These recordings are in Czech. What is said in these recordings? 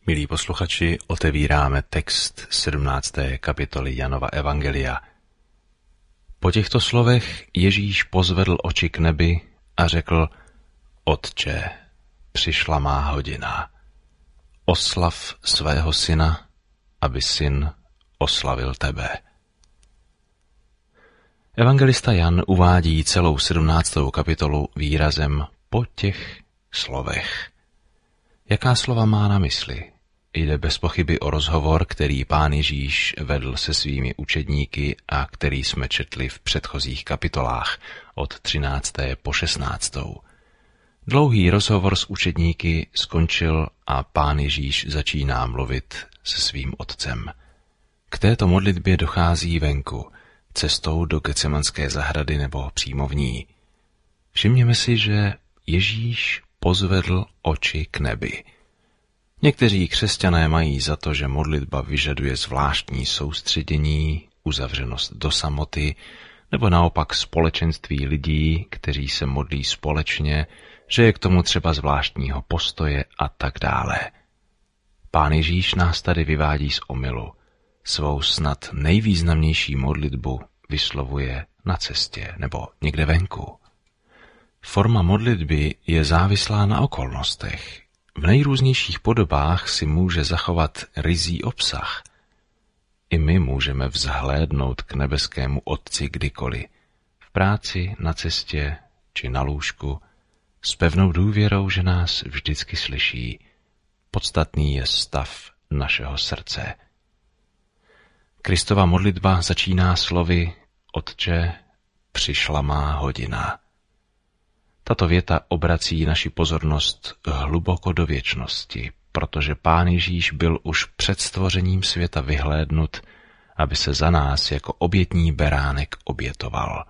Milí posluchači, otevíráme text 17. kapitoly Janova evangelia. Po těchto slovech Ježíš pozvedl oči k nebi a řekl: Otče, přišla má hodina. Oslav svého syna, aby syn oslavil tebe. Evangelista Jan uvádí celou 17. kapitolu výrazem po těch slovech. Jaká slova má na mysli? Jde bez pochyby o rozhovor, který Pán Ježíš vedl se svými učedníky a který jsme četli v předchozích kapitolách od 13. po 16. Dlouhý rozhovor s učedníky skončil a Pán Ježíš začíná mluvit se svým otcem. K této modlitbě dochází venku, cestou do Getsemanské zahrady nebo přímo v ní. Všimněme si, že Ježíš pozvedl oči k nebi. Někteří křesťané mají za to, že modlitba vyžaduje zvláštní soustředění, uzavřenost do samoty, nebo naopak společenství lidí, kteří se modlí společně, že je k tomu třeba zvláštního postoje a tak dále. Pán Ježíš nás tady vyvádí z omylu. Svou snad nejvýznamnější modlitbu vyslovuje na cestě nebo někde venku. Forma modlitby je závislá na okolnostech. V nejrůznějších podobách si může zachovat ryzí obsah. I my můžeme vzhlédnout k nebeskému Otci kdykoliv, v práci, na cestě či na lůžku, s pevnou důvěrou, že nás vždycky slyší. Podstatný je stav našeho srdce. Kristova modlitba začíná slovy: Otče, přišla má hodina. Tato věta obrací naši pozornost hluboko do věčnosti, protože Pán Ježíš byl už před stvořením světa vyhlédnut, aby se za nás jako obětní beránek obětoval.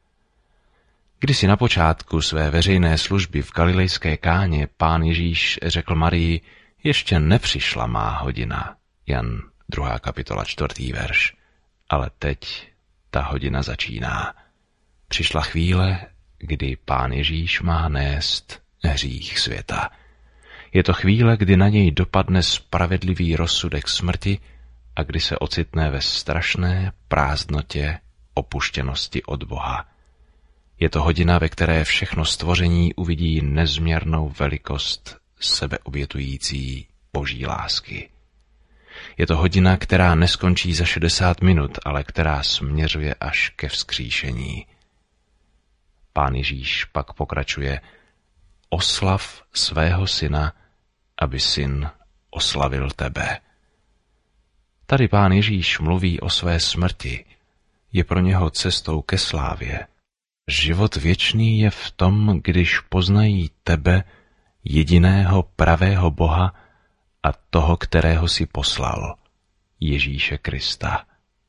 Kdysi na počátku své veřejné služby v galilejské Káně Pán Ježíš řekl Marii: Ještě nepřišla má hodina. Jan 2. kapitola 4. verš. Ale teď ta hodina začíná. Přišla chvíle, kdy Pán Ježíš má nést hřích světa. Je to chvíle, kdy na něj dopadne spravedlivý rozsudek smrti a kdy se ocitne ve strašné prázdnotě opuštěnosti od Boha. Je to hodina, ve které všechno stvoření uvidí nezměrnou velikost sebeobětující Boží lásky. Je to hodina, která neskončí za 60 minut, ale která směřuje až ke vzkříšení. Pán Ježíš pak pokračuje: Oslav svého syna, aby syn oslavil tebe. Tady Pán Ježíš mluví o své smrti. Je pro něho cestou ke slávě. Život věčný je v tom, když poznají tebe, jediného pravého Boha a toho, kterého si poslal, Ježíše Krista.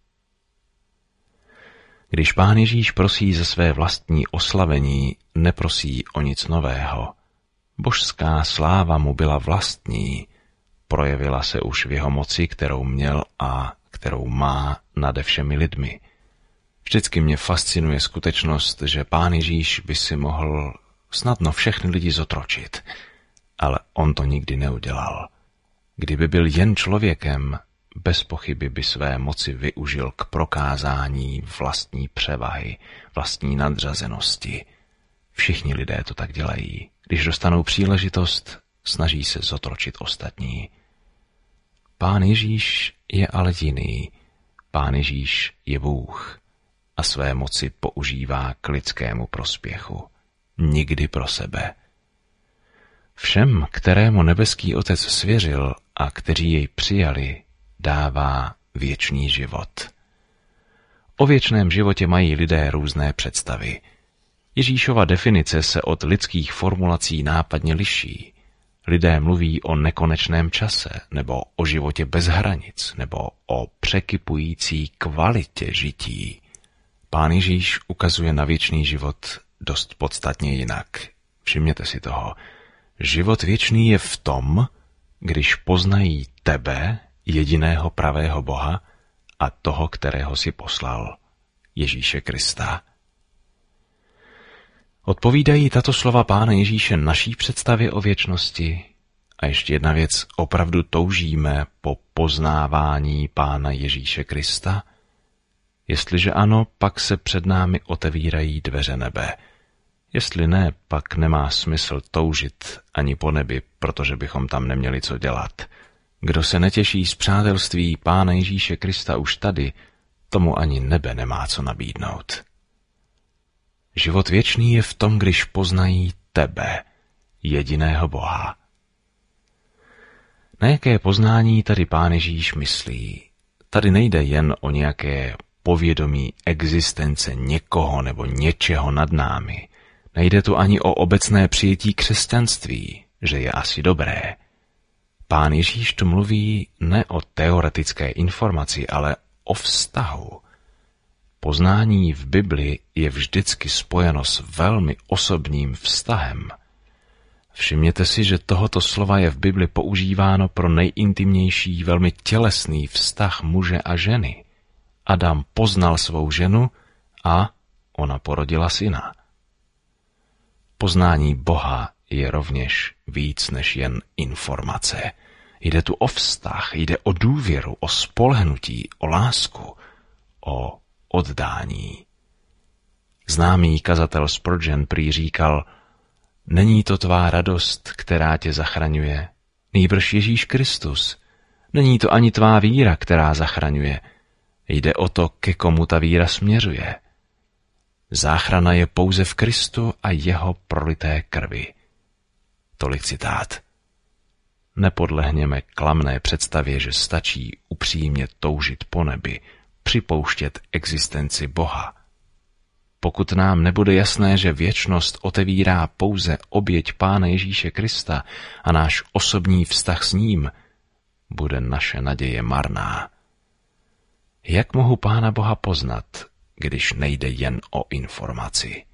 Když Pán Ježíš prosí za své vlastní oslavení, neprosí o nic nového. Božská sláva mu byla vlastní, projevila se už v jeho moci, kterou měl a kterou má nade všemi lidmi. Vždycky mě fascinuje skutečnost, že Pán Ježíš by si mohl snadno všechny lidi zotročit, ale on to nikdy neudělal. Kdyby byl jen člověkem, bez pochyby by své moci využil k prokázání vlastní převahy, vlastní nadřazenosti. Všichni lidé to tak dělají. Když dostanou příležitost, snaží se zotročit ostatní. Pán Ježíš je ale jiný. Pán Ježíš je Bůh a své moci používá k lidskému prospěchu. Nikdy pro sebe. Všem, kterému nebeský Otec svěřil a kteří jej přijali, dává věčný život. O věčném životě mají lidé různé představy. Ježíšova definice se od lidských formulací nápadně liší. Lidé mluví o nekonečném čase, nebo o životě bez hranic, nebo o překypující kvalitě žití. Pán Ježíš ukazuje na věčný život dost podstatně jinak. Všimněte si toho. Život věčný je v tom, když poznají tebe, jediného pravého Boha, a toho, kterého si poslal, Ježíše Krista. Odpovídají tato slova Pána Ježíše naší představě o věčnosti? A ještě jedna věc, opravdu toužíme po poznávání Pána Ježíše Krista? Jestliže ano, pak se před námi otevírají dveře nebe. Jestli ne, pak nemá smysl toužit ani po nebi, protože bychom tam neměli co dělat. Kdo se netěší z přátelství Pána Ježíše Krista už tady, tomu ani nebe nemá co nabídnout. Život věčný je v tom, když poznají tebe, jediného Boha. Na jaké poznání tady Pán Ježíš myslí? Tady nejde jen o nějaké povědomí existence někoho nebo něčeho nad námi. Nejde tu ani o obecné přijetí křesťanství, že je asi dobré. Pán Ježíš tu mluví ne o teoretické informaci, ale o vztahu. Poznání v Bibli je vždycky spojeno s velmi osobním vztahem. Všimněte si, že tohoto slova je v Bibli používáno pro nejintimnější, velmi tělesný vztah muže a ženy. Adam poznal svou ženu a ona porodila syna. Poznání Boha je rovněž víc než jen informace. Jde tu o vztah, jde o důvěru, o spolehnutí, o lásku, o oddání. Známý kazatel Spurgeon prý říkal: není to tvá radost, která tě zachraňuje, nýbrž Ježíš Kristus. Není to ani tvá víra, která zachraňuje. Jde o to, ke komu ta víra směřuje. Záchrana je pouze v Kristu a jeho prolité krvi. Tolik citát. Nepodlehněme klamné představě, že stačí upřímně toužit po nebi, připouštět existenci Boha. Pokud nám nebude jasné, že věčnost otevírá pouze oběť Pána Ježíše Krista a náš osobní vztah s ním, bude naše naděje marná. Jak mohu Pána Boha poznat, když nejde jen o informaci?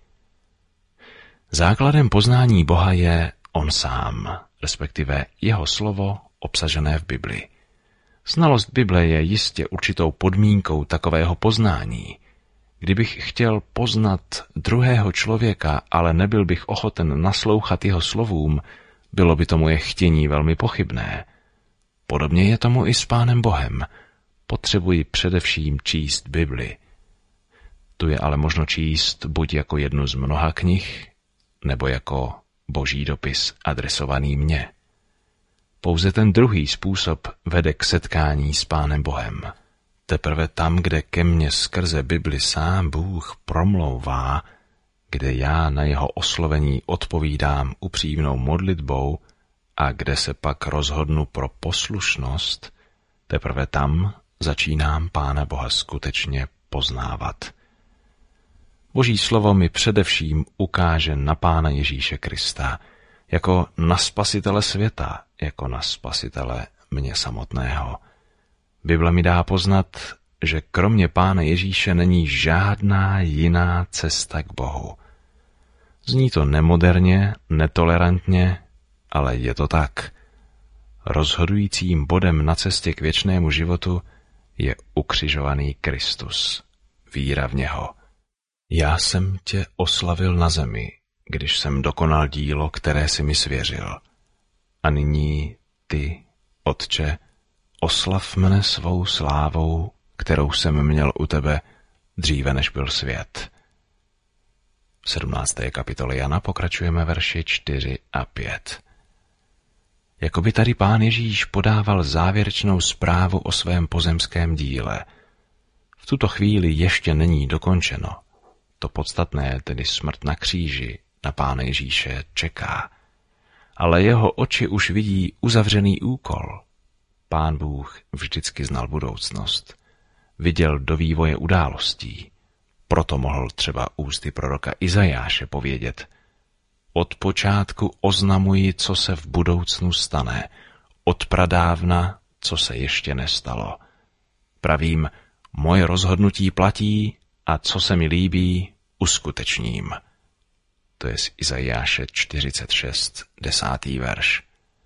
Základem poznání Boha je on sám, respektive jeho slovo obsažené v Bibli. Znalost Bible je jistě určitou podmínkou takového poznání. Kdybych chtěl poznat druhého člověka, ale nebyl bych ochoten naslouchat jeho slovům, bylo by to moje chtění velmi pochybné. Podobně je tomu i s Pánem Bohem. Potřebuji především číst Bibli. Tu je ale možno číst buď jako jednu z mnoha knih, nebo jako boží dopis adresovaný mně. Pouze ten druhý způsob vede k setkání s Pánem Bohem. Teprve tam, kde ke mně skrze Bibli sám Bůh promlouvá, kde já na jeho oslovení odpovídám upřímnou modlitbou a kde se pak rozhodnu pro poslušnost, teprve tam začínám Pána Boha skutečně poznávat. Boží slovo mi především ukáže na Pána Ježíše Krista, jako na spasitele světa, jako na spasitele mě samotného. Bible mi dá poznat, že kromě Pána Ježíše není žádná jiná cesta k Bohu. Zní to nemoderně, netolerantně, ale je to tak. Rozhodujícím bodem na cestě k věčnému životu je ukřižovaný Kristus, víra v něho. Já jsem tě oslavil na zemi, když jsem dokonal dílo, které si mi svěřil. A nyní ty, Otče, oslav mne svou slávou, kterou jsem měl u tebe dříve, než byl svět. V 17. kapitole Jana pokračujeme verši 4 a 5. Jakoby tady Pán Ježíš podával závěrečnou zprávu o svém pozemském díle. V tuto chvíli ještě není dokončeno. To podstatné, tedy smrt na kříži, na Pána Ježíše čeká. Ale jeho oči už vidí uzavřený úkol. Pán Bůh vždycky znal budoucnost. Viděl do vývoje událostí. Proto mohl třeba ústy proroka Izajáše povědět: od počátku oznamuji, co se v budoucnu stane, od pradávna, co se ještě nestalo. Pravím, moje rozhodnutí platí a co se mi líbí, uskutečním. To je z Izajáše 46, 10. verš.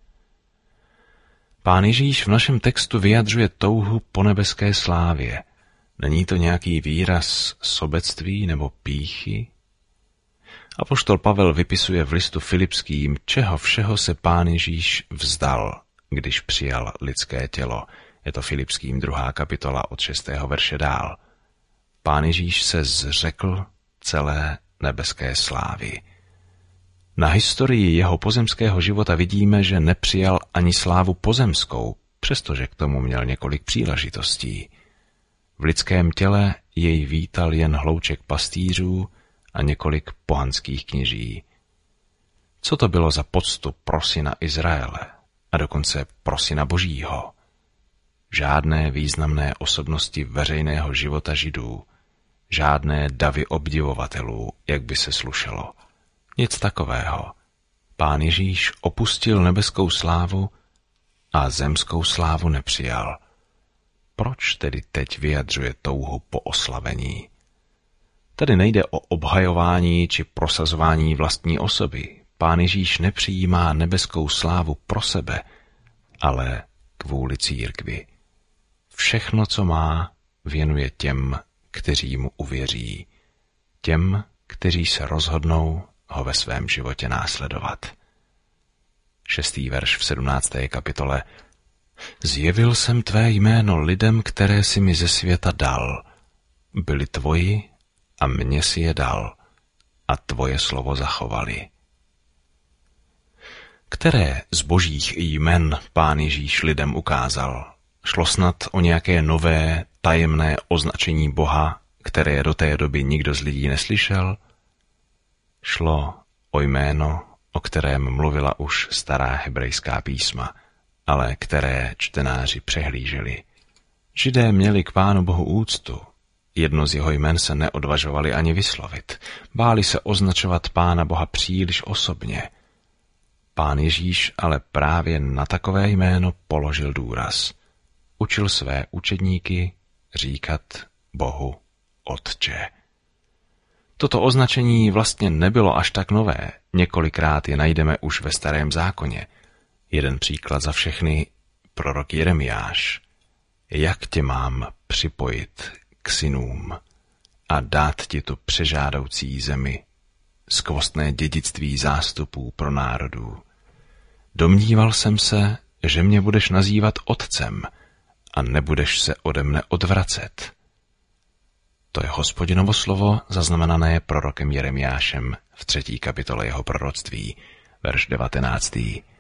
Pán Ježíš v našem textu vyjadřuje touhu po nebeské slávě. Není to nějaký výraz sobectví nebo pýchy? Apoštol Pavel vypisuje v listu Filipským, čeho všeho se Pán Ježíš vzdal, když přijal lidské tělo. Je to Filipským 2. kapitola od 6. verše dál. Pán Ježíš se zřekl celé nebeské slávy. Na historii jeho pozemského života vidíme, že nepřijal ani slávu pozemskou, přestože k tomu měl několik příležitostí. V lidském těle jej vítal jen hlouček pastýřů a několik pohanských kněží. Co to bylo za poctu pro syna Izraele a dokonce pro syna Božího? Žádné významné osobnosti veřejného života Židů, žádné davy obdivovatelů, jak by se slušelo. Nic takového. Pán Ježíš opustil nebeskou slávu a zemskou slávu nepřijal. Proč tedy teď vyjadřuje touhu po oslavení? Tady nejde o obhajování či prosazování vlastní osoby. Pán Ježíš nepřijímá nebeskou slávu pro sebe, ale kvůli církvi. Všechno, co má, věnuje těm, kteří mu uvěří. Těm, kteří se rozhodnou ho ve svém životě následovat. 6. verš v 17. kapitole. Zjevil jsem tvé jméno lidem, které si mi ze světa dal. Byli tvoji a mně si je dal a tvoje slovo zachovali. Které z božích jmen Pán Ježíš lidem ukázal? Šlo snad o nějaké nové, tajemné označení Boha, které do té doby nikdo z lidí neslyšel? Šlo o jméno, o kterém mluvila už stará hebrejská písma, ale které čtenáři přehlíželi. Židé měli k Pánu Bohu úctu. Jedno z jeho jmen se neodvažovali ani vyslovit. Báli se označovat Pána Boha příliš osobně. Pán Ježíš ale právě na takové jméno položil důraz. Učil své učedníky říkat Bohu Otče. Toto označení vlastně nebylo až tak nové. Několikrát je najdeme už ve Starém zákoně. Jeden příklad za všechny, prorok Jeremiáš. Jak tě mám připojit k synům a dát ti tu přežádoucí zemi, skvostné dědictví zástupů pro národů. Domníval jsem se, že mě budeš nazývat otcem a nebudeš se ode mne odvracet. To je Hospodinovo slovo zaznamenané prorokem Jeremiášem v 3. kapitole jeho proroctví, verš 19.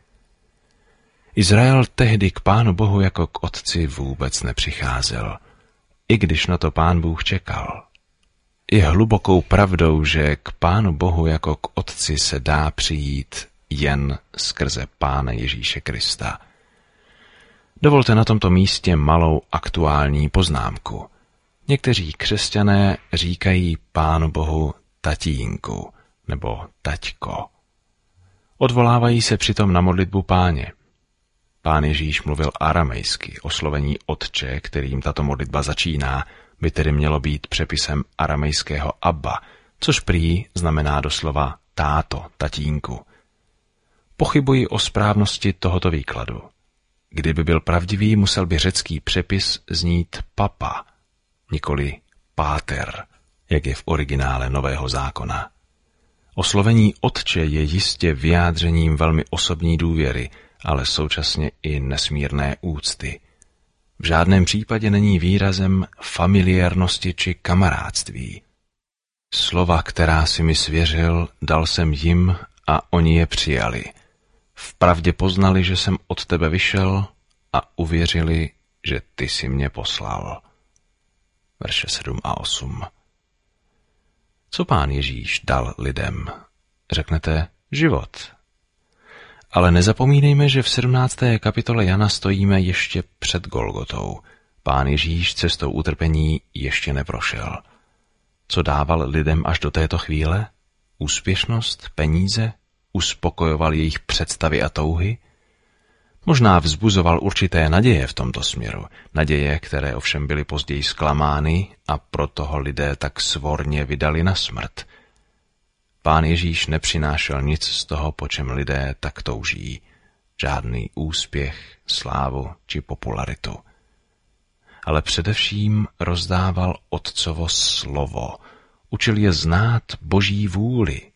Izrael tehdy k Pánu Bohu jako k otci vůbec nepřicházel, i když na to Pán Bůh čekal. Je hlubokou pravdou, že k Pánu Bohu jako k otci se dá přijít jen skrze Pána Ježíše Krista. Dovolte na tomto místě malou aktuální poznámku. Někteří křesťané říkají Pánu Bohu tatínku nebo taťko. Odvolávají se přitom na modlitbu Páně. Pán Ježíš mluvil aramejsky, oslovení Otče, kterým tato modlitba začíná, by tedy mělo být přepisem aramejského Abba, což prý znamená doslova táto, tatínku. Pochybuji o správnosti tohoto výkladu. Kdyby byl pravdivý, musel by řecký přepis znít papa, nikoli páter, jak je v originále Nového zákona. Oslovení Otče je jistě vyjádřením velmi osobní důvěry, ale současně i nesmírné úcty. V žádném případě není výrazem familiárnosti či kamarádství. Slova, která si mi svěřil, dal jsem jim a oni je přijali. Vpravdě poznali, že jsem od tebe vyšel a uvěřili, že ty jsi mě poslal. Verše 7 a 8. Co Pán Ježíš dal lidem? Řeknete život. Ale nezapomínejme, že v 17. kapitole Jana stojíme ještě před Golgotou. Pán Ježíš cestou utrpení ještě neprošel. Co dával lidem až do této chvíle? Úspěšnost, peníze? Uspokojoval jejich představy a touhy? Možná vzbuzoval určité naděje v tomto směru. Naděje, které ovšem byly později zklamány a proto ho lidé tak svorně vydali na smrt. Pán Ježíš nepřinášel nic z toho, po čem lidé tak touží. Žádný úspěch, slávu či popularitu. Ale především rozdával Otcovo slovo. Učil je znát Boží vůli.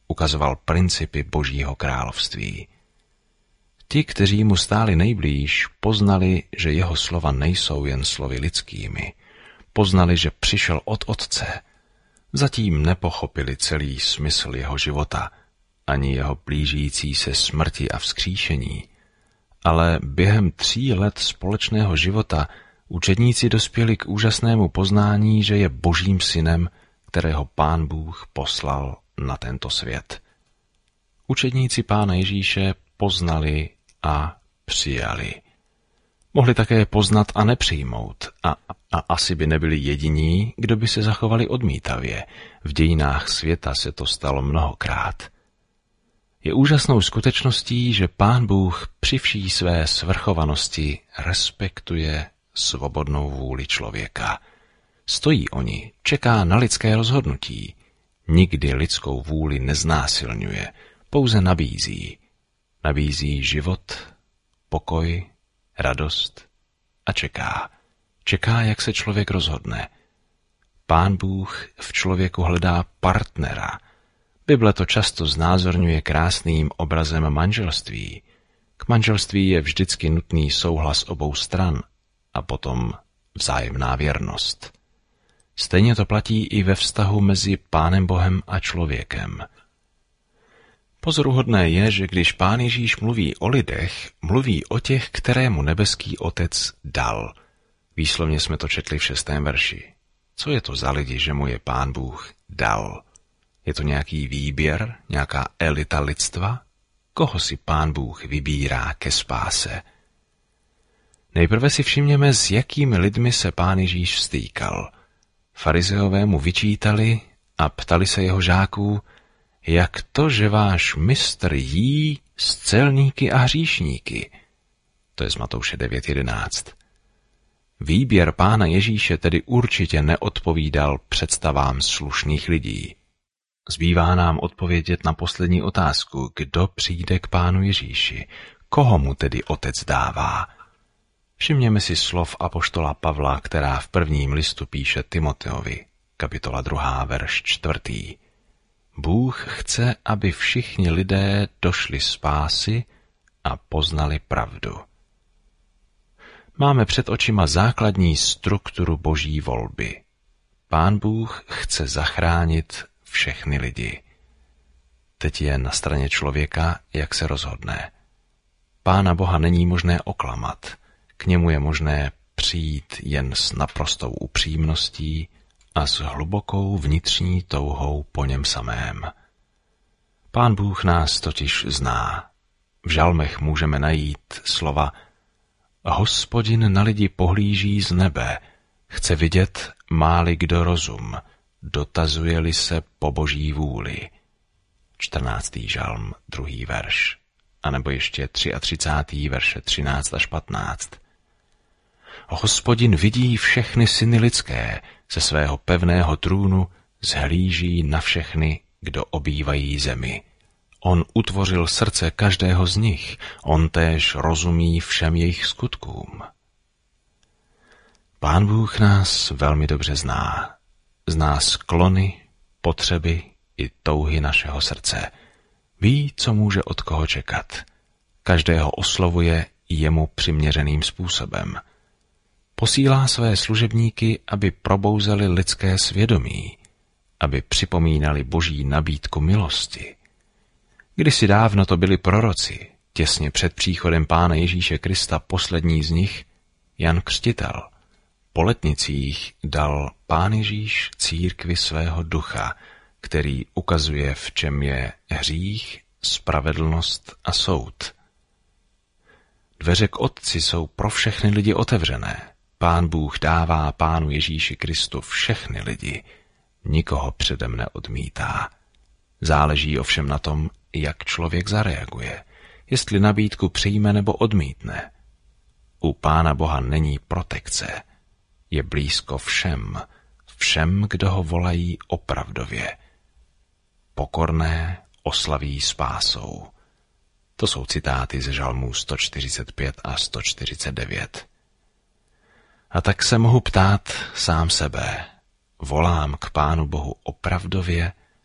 ukazoval principy Božího království. Ti, kteří mu stáli nejblíž, poznali, že jeho slova nejsou jen slovy lidskými. Poznali, že přišel od Otce. Zatím nepochopili celý smysl jeho života, ani jeho blížící se smrti a vzkříšení. Ale během 3 let společného života učedníci dospěli k úžasnému poznání, že je Božím synem, kterého Pán Bůh poslal na tento svět. Učedníci Pána Ježíše poznali a přijali. Mohli také poznat a nepřijmout a asi by nebyli jediní, kdo by se zachovali odmítavě. V dějinách světa se to stalo mnohokrát. Je úžasnou skutečností, že Pán Bůh při vší své svrchovanosti respektuje svobodnou vůli člověka. Stojí o ní, čeká na lidské rozhodnutí. Nikdy lidskou vůli neznásilňuje, pouze nabízí. Nabízí život, pokoj, radost a čeká. Čeká, jak se člověk rozhodne. Pán Bůh v člověku hledá partnera. Bible to často znázorňuje krásným obrazem manželství. K manželství je vždycky nutný souhlas obou stran a potom vzájemná věrnost. Stejně to platí i ve vztahu mezi Pánem Bohem a člověkem. Pozoruhodné je, že když Pán Ježíš mluví o lidech, mluví o těch, kterému nebeský Otec dal. Výslovně jsme to četli v 6. verši. Co je to za lidi, že mu je Pán Bůh dal? Je to nějaký výběr, nějaká elita lidstva? Koho si Pán Bůh vybírá ke spáse? Nejprve si všimněme, s jakými lidmi se Pán Ježíš stýkal. Farizeové mu vyčítali a ptali se jeho žáků, jak to, že váš mistr jí s celníky a hříšníky? To je z Matouše 9.11. Výběr Pána Ježíše tedy určitě neodpovídal představám slušných lidí. Zbývá nám odpovědět na poslední otázku, kdo přijde k Pánu Ježíši, koho mu tedy Otec dává. Všimněme si slov apoštola Pavla, která v 1. listu píše Timoteovi, kapitola 2, verš 4. Bůh chce, aby všichni lidé došli spásy a poznali pravdu. Máme před očima základní strukturu Boží volby. Pán Bůh chce zachránit všechny lidi. Teď je na straně člověka, jak se rozhodne. Pána Boha není možné oklamat. K němu je možné přijít jen s naprostou upřímností a s hlubokou vnitřní touhou po něm samém. Pán Bůh nás totiž zná. V žalmech můžeme najít slova Hospodin na lidi pohlíží z nebe, chce vidět, má-li kdo rozum, dotazuje-li se po Boží vůli. 14. žalm, 2. verš. A nebo ještě 33. verše 13 až 15. Hospodin vidí všechny syny lidské, ze svého pevného trůnu zhlíží na všechny, kdo obývají zemi. On utvořil srdce každého z nich, on též rozumí všem jejich skutkům. Pán Bůh nás velmi dobře zná. Zná sklony, potřeby i touhy našeho srdce. Ví, co může od koho čekat. Každého oslovuje jemu přiměřeným způsobem. Posílá své služebníky, aby probouzeli lidské svědomí, aby připomínali Boží nabídku milosti. Kdysi dávno to byli proroci, těsně před příchodem Pána Ježíše Krista poslední z nich, Jan Křtitel. Po letnicích dal Pán Ježíš církvi svého ducha, který ukazuje, v čem je hřích, spravedlnost a soud. Dveře k Otci jsou pro všechny lidi otevřené. Pán Bůh dává Pánu Ježíši Kristu všechny lidi, nikoho předem neodmítá. Záleží ovšem na tom, jak člověk zareaguje, jestli nabídku přijme nebo odmítne. U Pána Boha není protekce, je blízko všem, kdo ho volají opravdově. Pokorné oslaví spásou. To jsou citáty ze žalmů 145 a 149. A tak se mohu ptát sám sebe. Volám k Pánu Bohu opravdově,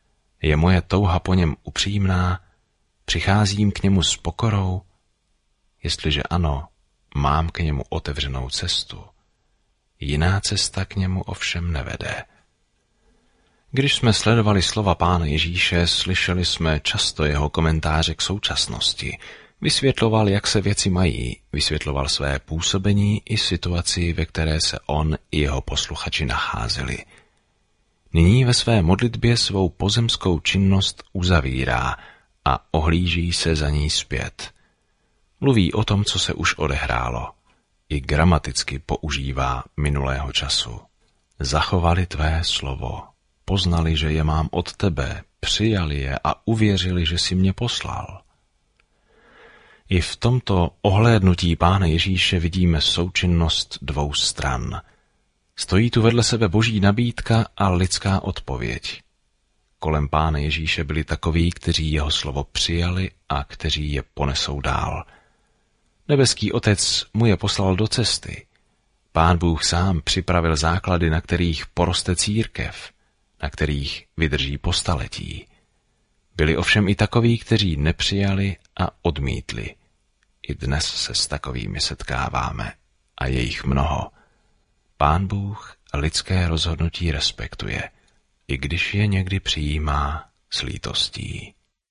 Je moje touha po něm upřímná? Přicházím k němu s pokorou? Jestliže ano, mám k němu otevřenou cestu. Jiná cesta k němu ovšem nevede. Když jsme sledovali slova Pána Ježíše, slyšeli jsme často jeho komentáře k současnosti. Vysvětloval, jak se věci mají, vysvětloval své působení i situaci, ve které se on i jeho posluchači nacházeli. Nyní ve své modlitbě svou pozemskou činnost uzavírá a ohlíží se za ní zpět. Mluví o tom, co se už odehrálo. I gramaticky používá minulého času. Zachovali tvé slovo, poznali, že je mám od tebe, přijali je a uvěřili, že jsi mě poslal. I v tomto ohlédnutí Pána Ježíše vidíme součinnost dvou stran. Stojí tu vedle sebe boží nabídka a lidská odpověď. Kolem Pána Ježíše byli takoví, kteří jeho slovo přijali a kteří je ponesou dál. Nebeský Otec mu je poslal do cesty. Pán Bůh sám připravil základy, na kterých poroste církev, na kterých vydrží po staletí. Byli ovšem i takoví, kteří nepřijali a odmítli. I dnes se s takovými setkáváme a je jich mnoho. Pán Bůh lidské rozhodnutí respektuje, i když je někdy přijímá s lítostí.